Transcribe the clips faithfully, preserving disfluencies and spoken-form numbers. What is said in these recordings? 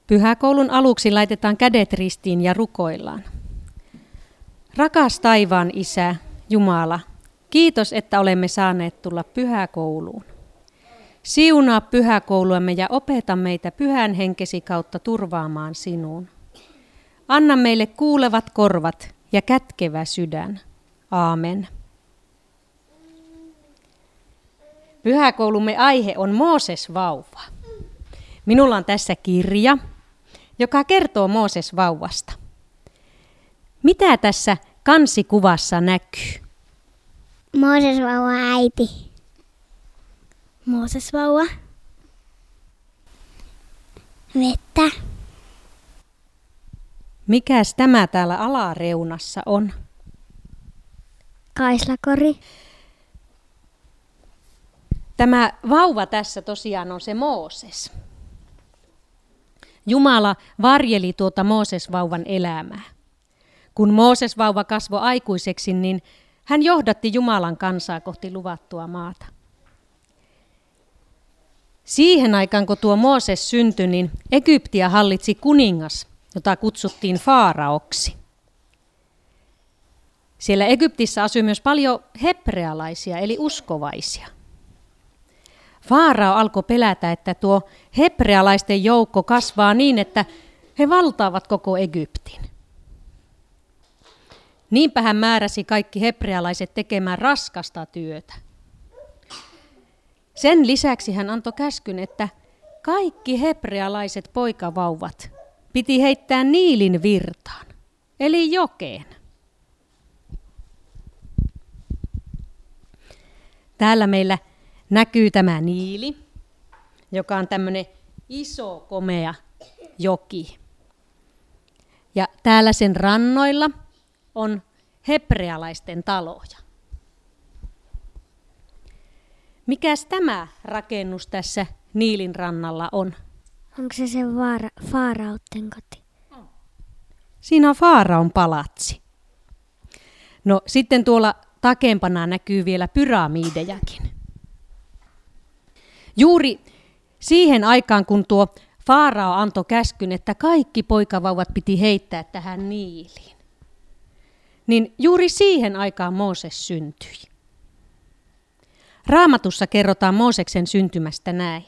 Pyhäkoulun aluksi laitetaan kädet ristiin ja rukoillaan. Rakas taivaan Isä, Jumala, kiitos, että olemme saaneet tulla pyhäkouluun. Siunaa pyhäkouluamme ja opeta meitä pyhän henkesi kautta turvaamaan sinuun. Anna meille kuulevat korvat ja kätkevä sydän. Aamen. Pyhäkoulumme aihe on Mooses-vauva. Minulla on tässä kirja, joka kertoo Mooses-vauvasta. Mitä tässä kansikuvassa näkyy? Mooses-vauvan äiti. Mooses-vauva. Vettä. Mikäs tämä täällä alareunassa on? Kaislakori. Tämä vauva tässä tosiaan on se Mooses. Jumala varjeli tuota Mooses-vauvan elämää. Kun Mooses-vauva kasvoi aikuiseksi, niin hän johdatti Jumalan kansaa kohti luvattua maata. Siihen aikaan, kun tuo Mooses syntyi, niin Egyptiä hallitsi kuningas, jota kutsuttiin Faaraoksi. Siellä Egyptissä asui myös paljon hebrealaisia, eli uskovaisia. Faarao alkoi pelätä, että tuo hebrealaisten joukko kasvaa niin, että he valtaavat koko Egyptin. Niinpä hän määräsi kaikki hebrealaiset tekemään raskasta työtä. Sen lisäksi hän antoi käskyn, että kaikki hebrealaiset poikavauvat piti heittää Niilin virtaan, eli jokeen. Täällä meillä näkyy tämä Niili, joka on tämmöinen iso, komea joki. Ja täällä sen rannoilla on hebrealaisten taloja. Mikäs tämä rakennus tässä Niilin rannalla on? Onko se se vaara- Faarautten koti? Siinä on Faaraon palatsi. No sitten tuolla takempana näkyy vielä pyramidejakin. Juuri siihen aikaan, kun tuo Faarao antoi käskyn, että kaikki poikavauvat piti heittää tähän Niiliin, niin juuri siihen aikaan Mooses syntyi. Raamatussa kerrotaan Mooseksen syntymästä näin.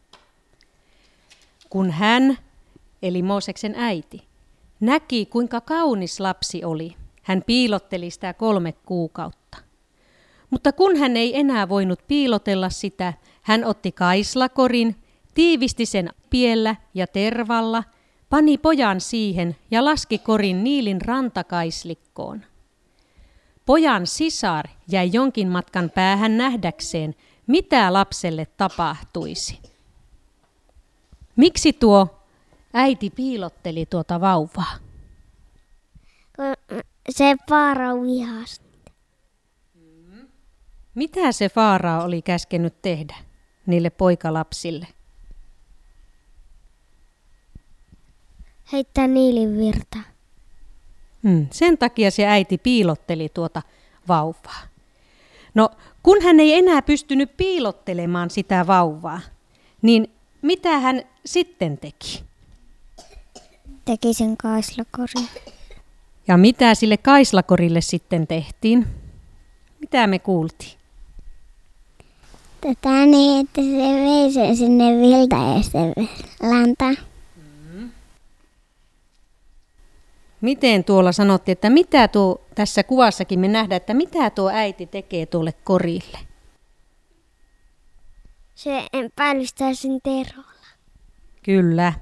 Kun hän, eli Mooseksen äiti, näki kuinka kaunis lapsi oli, hän piilotteli sitä kolme kuukautta. Mutta kun hän ei enää voinut piilotella sitä, hän otti kaislakorin, tiivisti sen piellä ja tervalla, pani pojan siihen ja laski korin Niilin rantakaislikkoon. Pojan sisar jäi jonkin matkan päähän nähdäkseen, mitä lapselle tapahtuisi. Miksi tuo äiti piilotteli tuota vauvaa? Se Faarao vihasi. Mitä se Faarao oli käskenyt tehdä niille poikalapsille? Heittää Niilin virta. Hmm, sen takia se äiti piilotteli tuota vauvaa. No, kun hän ei enää pystynyt piilottelemaan sitä vauvaa, niin mitä hän sitten teki? Teki sen kaislakorin. Ja mitä sille kaislakorille sitten tehtiin? Mitä me kuultiin? Tätä niin, että se vei sen sinne Viltaesten lantaan. Miten tuolla sanottiin, että mitä tuo, tässä kuvassakin me nähdään, että mitä tuo äiti tekee tuolle korille? Se päällystää sen terolla. Kyllä.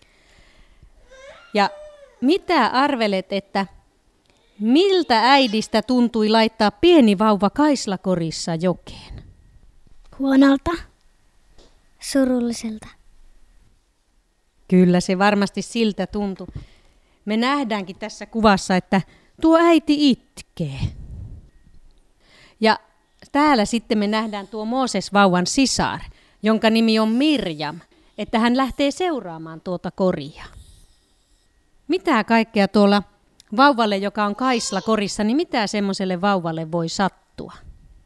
Ja mitä arvelet, että miltä äidistä tuntui laittaa pieni vauva kaislakorissa jokeen? Huonolta. Surulliselta. Kyllä se varmasti siltä tuntui. Me nähdäänkin tässä kuvassa, että tuo äiti itkee. Ja täällä sitten me nähdään tuo Mooses-vauvan sisar, jonka nimi on Mirjam, että hän lähtee seuraamaan tuota koria. Mitä kaikkea tuolla vauvalle, joka on kaislakorissa, niin mitä semmoiselle vauvalle voi sattua?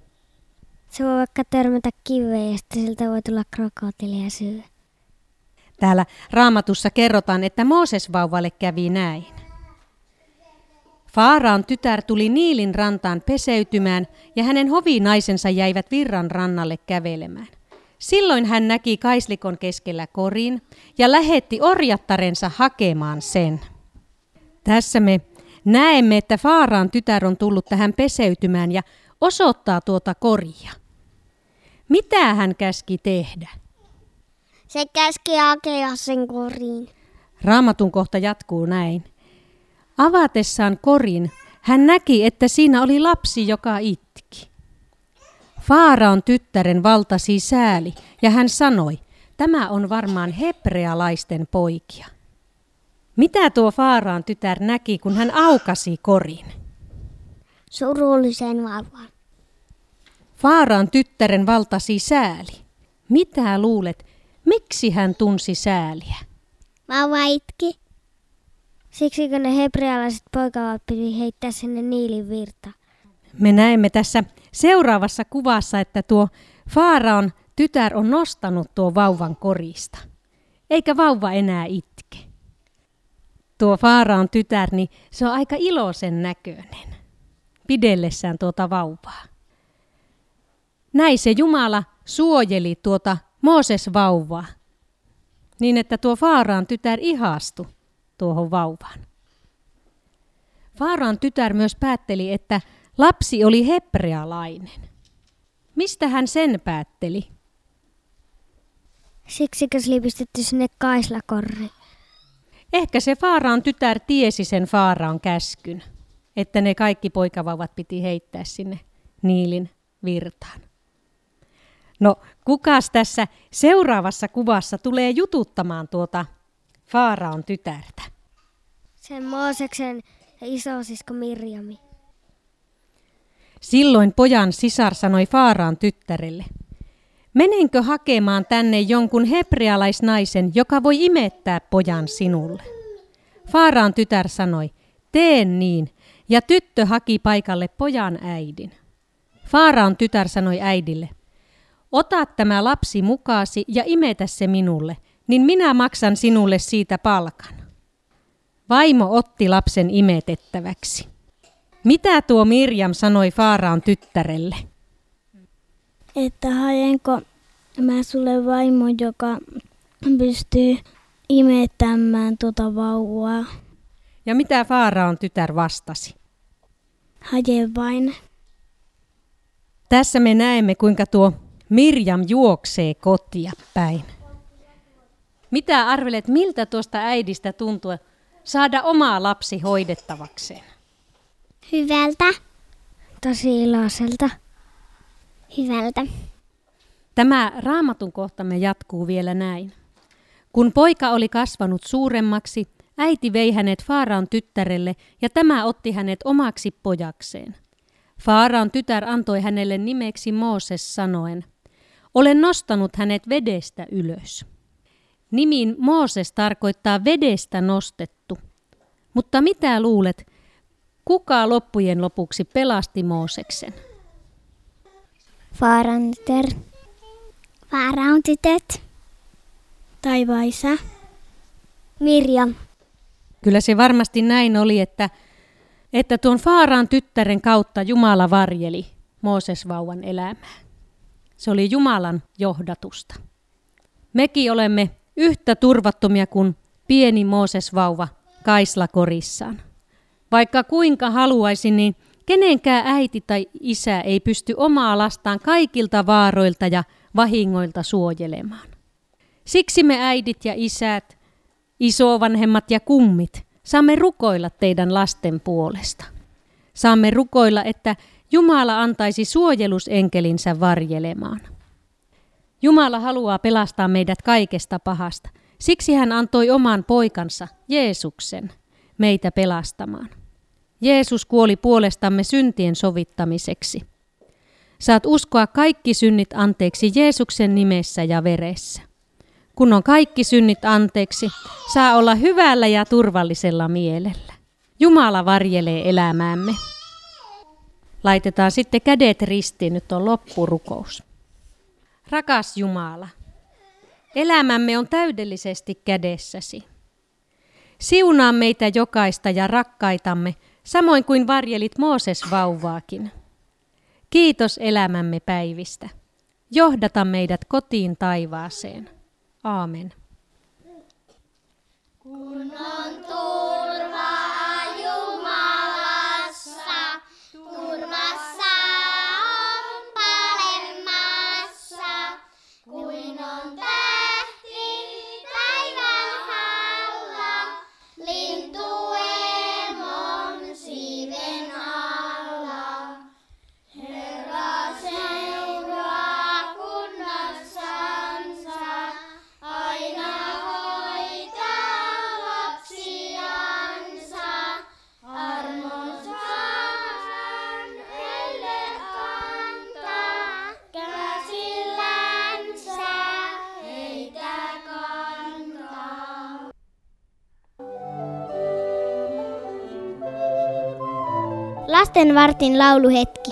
Se voi vaikka törmätä kiveen ja sitten siltä voi tulla krokotiili ja syödä. Täällä Raamatussa kerrotaan, että Mooses-vauvalle kävi näin. Faaraon tytär tuli Niilin rantaan peseytymään ja hänen hovinaisensa jäivät virran rannalle kävelemään. Silloin hän näki kaislikon keskellä korin ja lähetti orjattarensa hakemaan sen. Tässä me näemme, että Faaraon tytär on tullut tähän peseytymään ja osoittaa tuota koria. Mitä hän käski tehdä? Se käski hakea sen koriin. Raamatun kohta jatkuu näin. Avatessaan korin hän näki, että siinä oli lapsi, joka itki. Faaraon tyttären valtasi sääli ja hän sanoi, tämä on varmaan hebrealaisten poikia. Mitä tuo Faaraon tytär näki, kun hän aukasi korin? Surullisen vauvan. Faaraon tyttären valtasi sääli. Mitä luulet, miksi hän tunsi sääliä? Vauva itki. Siksi kun ne hebrealaiset poikavat piti heittää sinne Niilin virtaan. Me näemme tässä seuraavassa kuvassa, että tuo Faaraon tytär on nostanut tuo vauvan korista. Eikä vauva enää itke. Tuo Faaraon tytär, niin se on aika iloisen näköinen, pidellessään tuota vauvaa. Näin se Jumala suojeli tuota Mooses-vauvaa, niin että tuo Faaraon tytär ihastui tuohon vauvaan. Faaraon tytär myös päätteli, että lapsi oli hebrealainen. Mistä hän sen päätteli? Siksi kun se oli pistetty sinne kaislakorriin. Ehkä se Faaraon tytär tiesi sen Faaraon käskyn, että ne kaikki poikavauvat piti heittää sinne Niilin virtaan. No, kukas tässä seuraavassa kuvassa tulee jututtamaan tuota Faaraon tytärtä? Sen Mooseksen isosisko Mirjami. Silloin pojan sisar sanoi Faaraon tyttärelle, menenkö hakemaan tänne jonkun hebrealaisnaisen, joka voi imettää pojan sinulle? Faaraon tytär sanoi, teen niin, ja tyttö haki paikalle pojan äidin. Faaraon tytär sanoi äidille, ota tämä lapsi mukaasi ja imetä se minulle, niin minä maksan sinulle siitä palkan. Vaimo otti lapsen imetettäväksi. Mitä tuo Mirjam sanoi Faaraon tyttärelle? Että haenko mä sulle vaimo, joka pystyy imettämään tuota vauvaa. Ja mitä Faaraon tytär vastasi? Hae vain. Tässä me näemme, kuinka tuo Mirjam juoksee kotia päin. Mitä arvelet, miltä tuosta äidistä tuntuu saada oma lapsi hoidettavakseen? Hyvältä. Tosi iloiselta. Hyvältä. Tämä Raamatun kohtamme jatkuu vielä näin. Kun poika oli kasvanut suuremmaksi, äiti vei hänet Faaraon tyttärelle ja tämä otti hänet omaksi pojakseen. Faaraon tytär antoi hänelle nimeksi Mooses sanoen, olen nostanut hänet vedestä ylös. Nimi Mooses tarkoittaa vedestä nostettu. Mutta mitä luulet, kuka loppujen lopuksi pelasti Mooseksen? Faaraon tytär. Faaraon tytöt. Taivaisa. Mirjam. Kyllä se varmasti näin oli, että, että tuon Faaraon tyttären kautta Jumala varjeli Mooses-vauvan elämää. Se oli Jumalan johdatusta. Mekin olemme yhtä turvattomia kuin pieni Mooses-vauva kaislakorissaan. Vaikka kuinka haluaisin, niin kenenkään äiti tai isä ei pysty omaa lastaan kaikilta vaaroilta ja vahingoilta suojelemaan. Siksi me äidit ja isät, isovanhemmat ja kummit, saamme rukoilla teidän lasten puolesta. Saamme rukoilla, että Jumala antaisi suojelusenkelinsä varjelemaan. Jumala haluaa pelastaa meidät kaikesta pahasta. Siksi hän antoi oman poikansa, Jeesuksen, meitä pelastamaan. Jeesus kuoli puolestamme syntien sovittamiseksi. Saat uskoa kaikki synnit anteeksi Jeesuksen nimessä ja veressä. Kun on kaikki synnit anteeksi, saa olla hyvällä ja turvallisella mielellä. Jumala varjelee elämäämme. Laitetaan sitten kädet ristiin, nyt on loppurukous. Rakas Jumala, Elämämme on täydellisesti kädessäsi. Siunaa meitä jokaista ja rakkaitamme, samoin kuin varjelit Mooses vauvaakin. Kiitos elämämme päivistä. Johdata meidät kotiin taivaaseen. Aamen. Kun on turvaa Jumalassa, turvassa on paremmassa, kuin on tähti taivaan alla, lintu emon siiven alla. Herra seuraa kunnassansa, aina hoitaa lapsiansa. Armonsa hän heille antaa, käsillänsä heitä kantaa. Lasten vartin lauluhetki.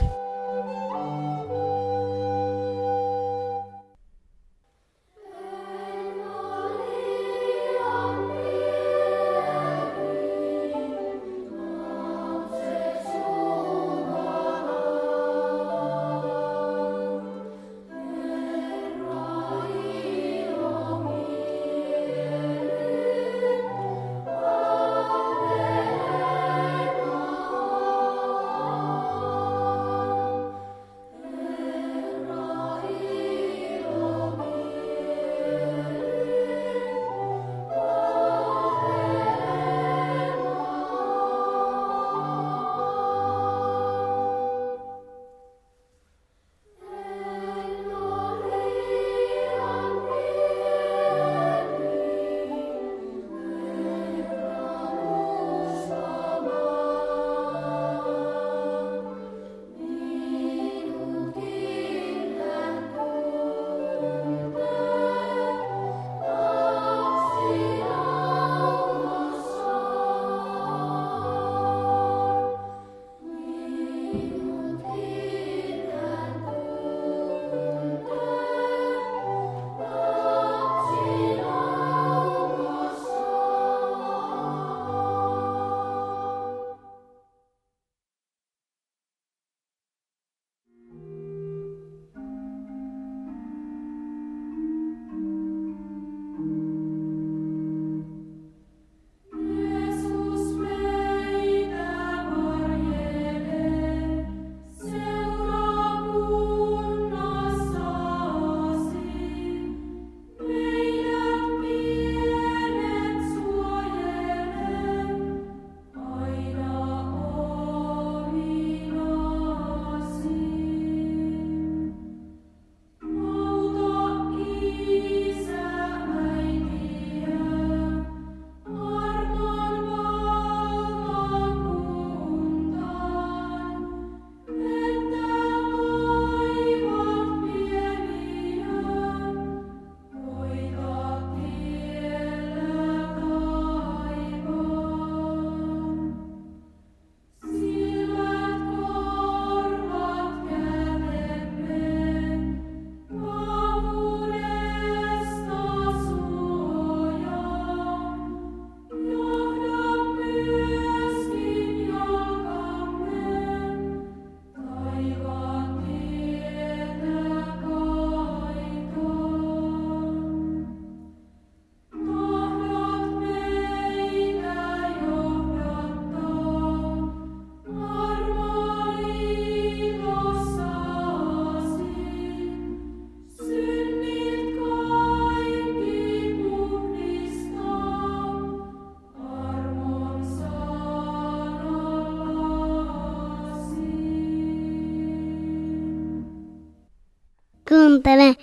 Kuuntele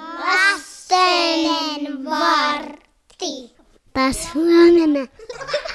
Lasten vartti. taas huomenna.